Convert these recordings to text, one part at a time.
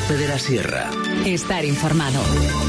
Cope de la Sierra. Estar informado.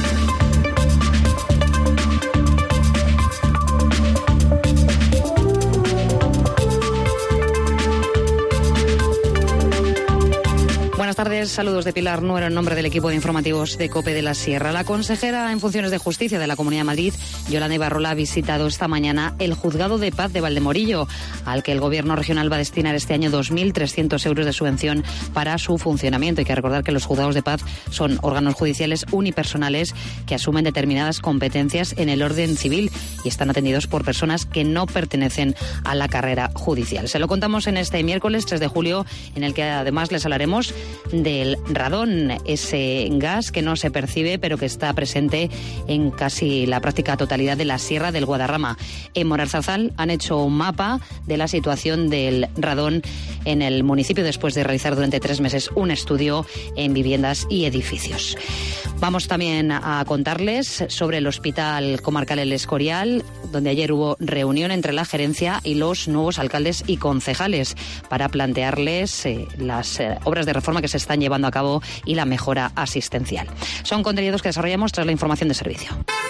Buenas tardes, saludos de Pilar Nuero en nombre del equipo de informativos de COPE de la Sierra. La consejera en funciones de Justicia de la Comunidad de Madrid, Yolanda Ibarrola, ha visitado esta mañana el Juzgado de Paz de Valdemorillo, al que el Gobierno regional va a destinar este año 2.300 euros de subvención para su funcionamiento. Hay que recordar que los juzgados de paz son órganos judiciales unipersonales que asumen determinadas competencias en el orden civil y están atendidos por personas que no pertenecen a la carrera judicial. Se lo contamos en este miércoles 3 de julio, en el que además les hablaremos del radón, ese gas que no se percibe pero que está presente en casi la práctica totalidad de la Sierra del Guadarrama. En Moralzarzal han hecho un mapa de la situación del radón en el municipio después de realizar durante 3 meses un estudio en viviendas y edificios. Vamos también a contarles sobre el Hospital Comarcal El Escorial, donde ayer hubo reunión entre la gerencia y los nuevos alcaldes y concejales para plantearles las obras de reforma que se están llevando a cabo y la mejora asistencial. Son contenidos que desarrollamos tras la información de servicio.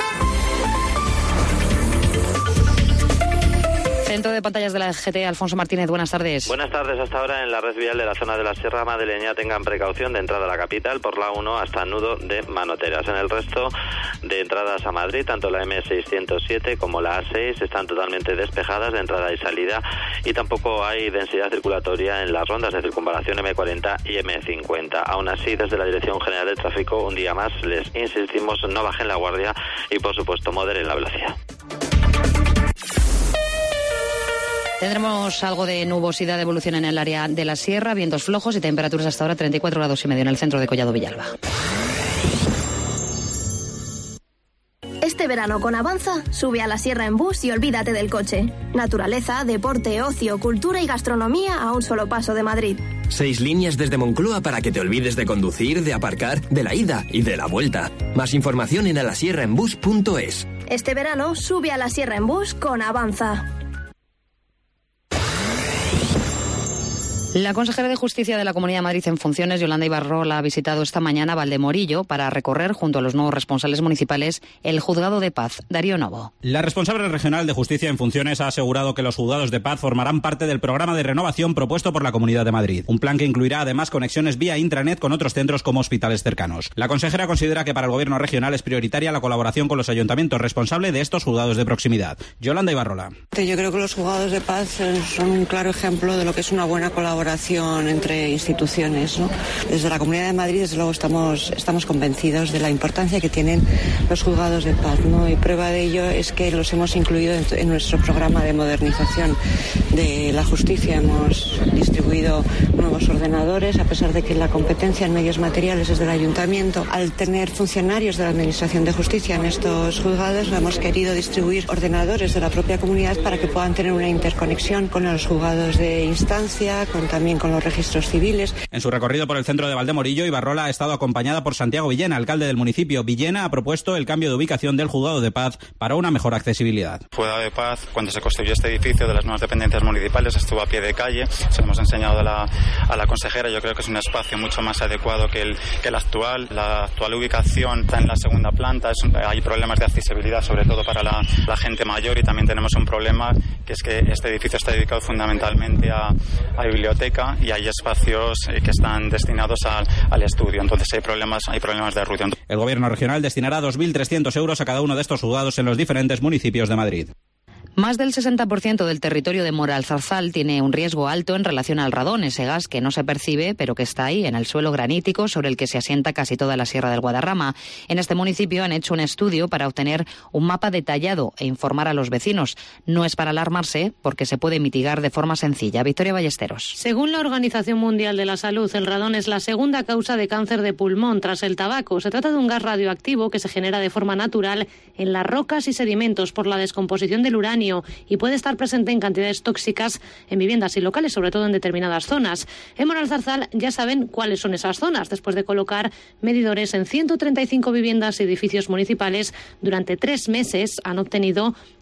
Centro de pantallas de la GT, Alfonso Martínez, buenas tardes. Buenas tardes. Hasta ahora en la red vial de la zona de la Sierra Madrileña tengan precaución de entrada a la capital por la 1 hasta Nudo de Manoteras. En el resto de entradas a Madrid, tanto la M607 como la A6 están totalmente despejadas de entrada y salida y tampoco hay densidad circulatoria en las rondas de circunvalación M40 y M50. Aún así, desde la Dirección General de Tráfico, un día más les insistimos, no bajen la guardia y, por supuesto, moderen la velocidad. Tendremos algo de nubosidad de evolución en el área de la Sierra, vientos flojos y temperaturas hasta ahora 34,5 grados en el centro de Collado Villalba. Este verano con Avanza, sube a la Sierra en bus y olvídate del coche. Naturaleza, deporte, ocio, cultura y gastronomía a un solo paso de Madrid. 6 líneas desde Moncloa para que te olvides de conducir, de aparcar, de la ida y de la vuelta. Más información en alasierraenbus.es. Este verano, sube a la Sierra en bus con Avanza. La consejera de Justicia de la Comunidad de Madrid en funciones, Yolanda Ibarrola, ha visitado esta mañana Valdemorillo para recorrer, junto a los nuevos responsables municipales, el Juzgado de Paz. Darío Novo. La responsable regional de Justicia en funciones ha asegurado que los juzgados de paz formarán parte del programa de renovación propuesto por la Comunidad de Madrid. Un plan que incluirá además conexiones vía intranet con otros centros como hospitales cercanos. La consejera considera que para el Gobierno regional es prioritaria la colaboración con los ayuntamientos responsables de estos juzgados de proximidad. Yolanda Ibarrola. Yo creo que los juzgados de paz son un claro ejemplo de lo que es una buena colaboración entre instituciones, ¿no? Desde la Comunidad de Madrid, desde luego, estamos convencidos de la importancia que tienen los juzgados de paz, ¿no? Y prueba de ello es que los hemos incluido en nuestro programa de modernización de la justicia. Hemos distribuido nuevos ordenadores, a pesar de que la competencia en medios materiales es del ayuntamiento. Al tener funcionarios de la Administración de Justicia en estos juzgados, hemos querido distribuir ordenadores de la propia comunidad para que puedan tener una interconexión con los juzgados de instancia, también con los registros civiles. En su recorrido por el centro de Valdemorillo, Ibarrola ha estado acompañada por Santiago Villena, alcalde del municipio. Villena ha propuesto el cambio de ubicación del Juzgado de Paz para una mejor accesibilidad. Juzgado de Paz, cuando se construyó este edificio de las nuevas dependencias municipales, estuvo a pie de calle. Se lo hemos enseñado a la consejera. Yo creo que es un espacio mucho más adecuado que el actual. La actual ubicación está en la segunda planta. Hay problemas de accesibilidad, sobre todo para la gente mayor, y también tenemos un problema, que es que este edificio está dedicado fundamentalmente a biblioteca y hay espacios que están destinados al estudio. Entonces hay problemas de ruido. El Gobierno regional destinará 2.300 euros a cada uno de estos juzgados en los diferentes municipios de Madrid. Más del 60% del territorio de Moralzarzal tiene un riesgo alto en relación al radón, ese gas que no se percibe, pero que está ahí, en el suelo granítico sobre el que se asienta casi toda la Sierra del Guadarrama. En este municipio han hecho un estudio para obtener un mapa detallado e informar a los vecinos. No es para alarmarse, porque se puede mitigar de forma sencilla. Victoria Ballesteros. Según la Organización Mundial de la Salud, el radón es la segunda causa de cáncer de pulmón tras el tabaco. Se trata de un gas radioactivo que se genera de forma natural en las rocas y sedimentos por la descomposición del uranio y puede estar presente en cantidades tóxicas en viviendas y locales, sobre todo en determinadas zonas. En Moralzarzal ya saben cuáles son esas zonas, después de colocar medidores en 135 viviendas y edificios municipales. Durante 3 meses han obtenido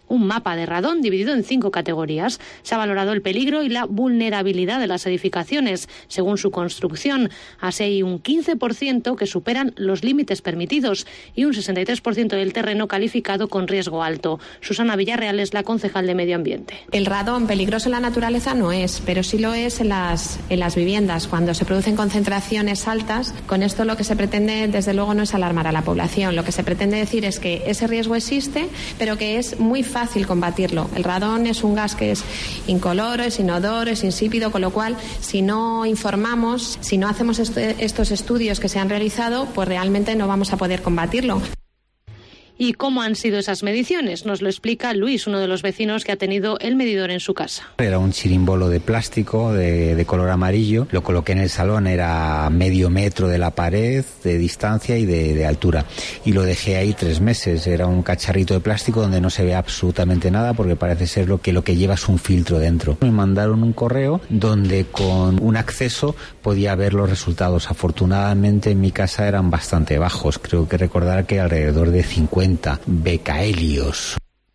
un mapa de radón dividido en 5 categorías. Se ha valorado el peligro y la vulnerabilidad de las edificaciones según su construcción. Así hay un 15% que superan los límites permitidos y un 63% del terreno calificado con riesgo alto. Susana Villarreal es la concejal de Medio Ambiente. El radón peligroso en la naturaleza no es, pero sí lo es en las viviendas. Cuando se producen concentraciones altas, con esto lo que se pretende, desde luego, no es alarmar a la población. Lo que se pretende decir es que ese riesgo existe, pero que es muy fácil combatirlo. El radón es un gas que es incoloro, es inodoro, es insípido, con lo cual, si no informamos, si no hacemos estos estudios que se han realizado, pues realmente no vamos a poder combatirlo. ¿Y cómo han sido esas mediciones? Nos lo explica Luis, uno de los vecinos que ha tenido el medidor en su casa. Era un chirimbolo de plástico de color amarillo. Lo coloqué en el salón, era medio metro de la pared, de distancia y de altura. Y lo dejé ahí 3 meses. Era un cacharrito de plástico donde no se ve absolutamente nada porque parece ser lo que lleva es un filtro dentro. Me mandaron un correo donde con un acceso podía ver los resultados. Afortunadamente en mi casa eran bastante bajos. Creo que recordar que alrededor de 50 becahelios.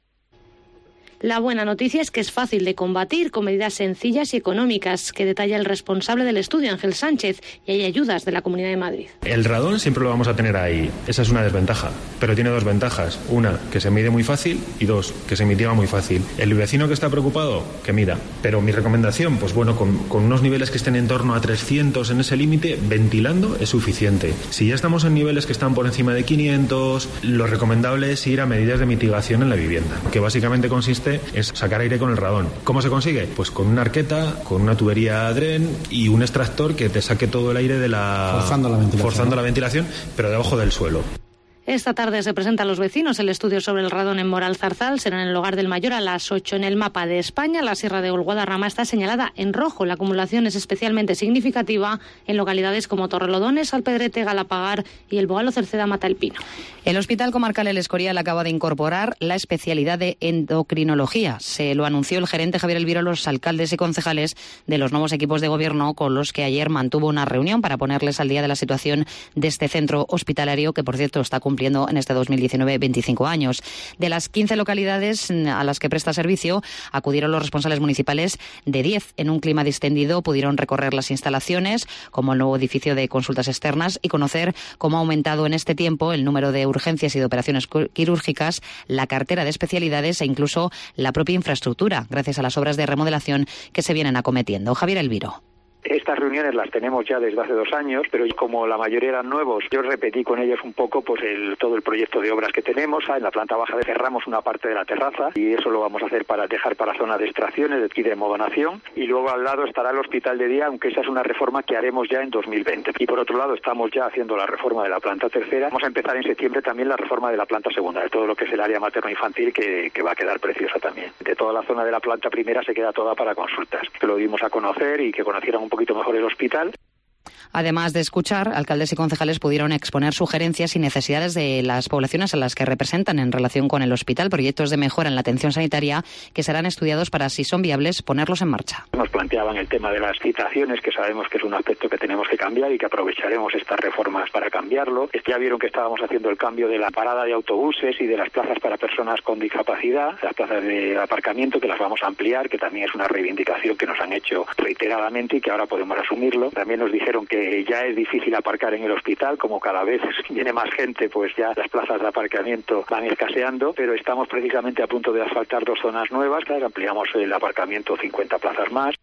La buena noticia es que es fácil de combatir con medidas sencillas y económicas que detalla el responsable del estudio, Ángel Sánchez, y hay ayudas de la Comunidad de Madrid. El radón siempre lo vamos a tener ahí. Esa es una desventaja, pero tiene 2 ventajas. Una, que se mide muy fácil, y 2, que se mitiga muy fácil. El vecino que está preocupado, que mida. Pero mi recomendación, pues bueno, con unos niveles que estén en torno a 300 en ese límite, ventilando es suficiente. Si ya estamos en niveles que están por encima de 500, lo recomendable es ir a medidas de mitigación en la vivienda, que básicamente consiste es sacar aire con el radón. ¿Cómo se consigue? Pues con una arqueta, con una tubería DREN y un extractor que te saque todo el aire de forzando la ventilación, pero debajo del suelo. Esta tarde se presenta a los vecinos el estudio sobre el radón en Moral Zarzal. Será en el Hogar del Mayor a las 8. En el mapa de España, la Sierra de Guadarrama está señalada en rojo. La acumulación es especialmente significativa en localidades como Torrelodones, Alpedrete, Galapagar y el Bogalo Cerceda Matalpino. El Hospital Comarcal El Escorial acaba de incorporar la especialidad de endocrinología. Se lo anunció el gerente Javier Elviro a los alcaldes y concejales de los nuevos equipos de gobierno con los que ayer mantuvo una reunión para ponerles al día de la situación de este centro hospitalario que, por cierto, está cumpliendo en este 2019 25 años. De las 15 localidades a las que presta servicio, acudieron los responsables municipales de 10. En un clima distendido pudieron recorrer las instalaciones, como el nuevo edificio de consultas externas, y conocer cómo ha aumentado en este tiempo el número de urgencias y de operaciones quirúrgicas, la cartera de especialidades e incluso la propia infraestructura, gracias a las obras de remodelación que se vienen acometiendo. Javier Elviro. Estas reuniones las tenemos ya desde hace 2 años, pero como la mayoría eran nuevos, yo repetí con ellos un poco pues todo el proyecto de obras que tenemos. En la planta baja cerramos una parte de la terraza y eso lo vamos a hacer para dejar para zona de extracciones y de modonación. Y luego al lado estará el hospital de día, aunque esa es una reforma que haremos ya en 2020. Y por otro lado estamos ya haciendo la reforma de la planta tercera. Vamos a empezar en septiembre también la reforma de la planta segunda, de todo lo que es el área materno-infantil que va a quedar preciosa también. De toda la zona de la planta primera se queda toda para consultas, que lo dimos a conocer y que conocieran un poquito mejor el hospital. Además de escuchar, alcaldes y concejales pudieron exponer sugerencias y necesidades de las poblaciones a las que representan en relación con el hospital, proyectos de mejora en la atención sanitaria que serán estudiados para, si son viables, ponerlos en marcha. Nos planteaban el tema de las citaciones, que sabemos que es un aspecto que tenemos que cambiar y que aprovecharemos estas reformas para cambiarlo. Ya vieron que estábamos haciendo el cambio de la parada de autobuses y de las plazas para personas con discapacidad, las plazas de aparcamiento, que las vamos a ampliar, que también es una reivindicación que nos han hecho reiteradamente y que ahora podemos asumirlo. También nos dijeron que ya es difícil aparcar en el hospital, como cada vez viene más gente, pues ya las plazas de aparcamiento van escaseando, pero estamos precisamente a punto de asfaltar 2 zonas nuevas, ampliamos el aparcamiento 50 plazas más.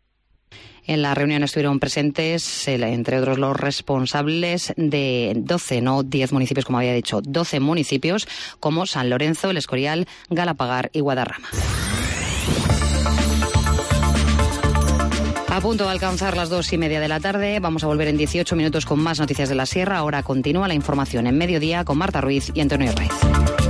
En la reunión estuvieron presentes, entre otros, los responsables de 12, no 10 municipios, como había dicho, 12 municipios, como San Lorenzo, El Escorial, Galapagar y Guadarrama. A punto de alcanzar las 2:30 de la tarde, vamos a volver en 18 minutos con más noticias de la Sierra. Ahora continúa la información en Mediodía con Marta Ruiz y Antonio Raiz.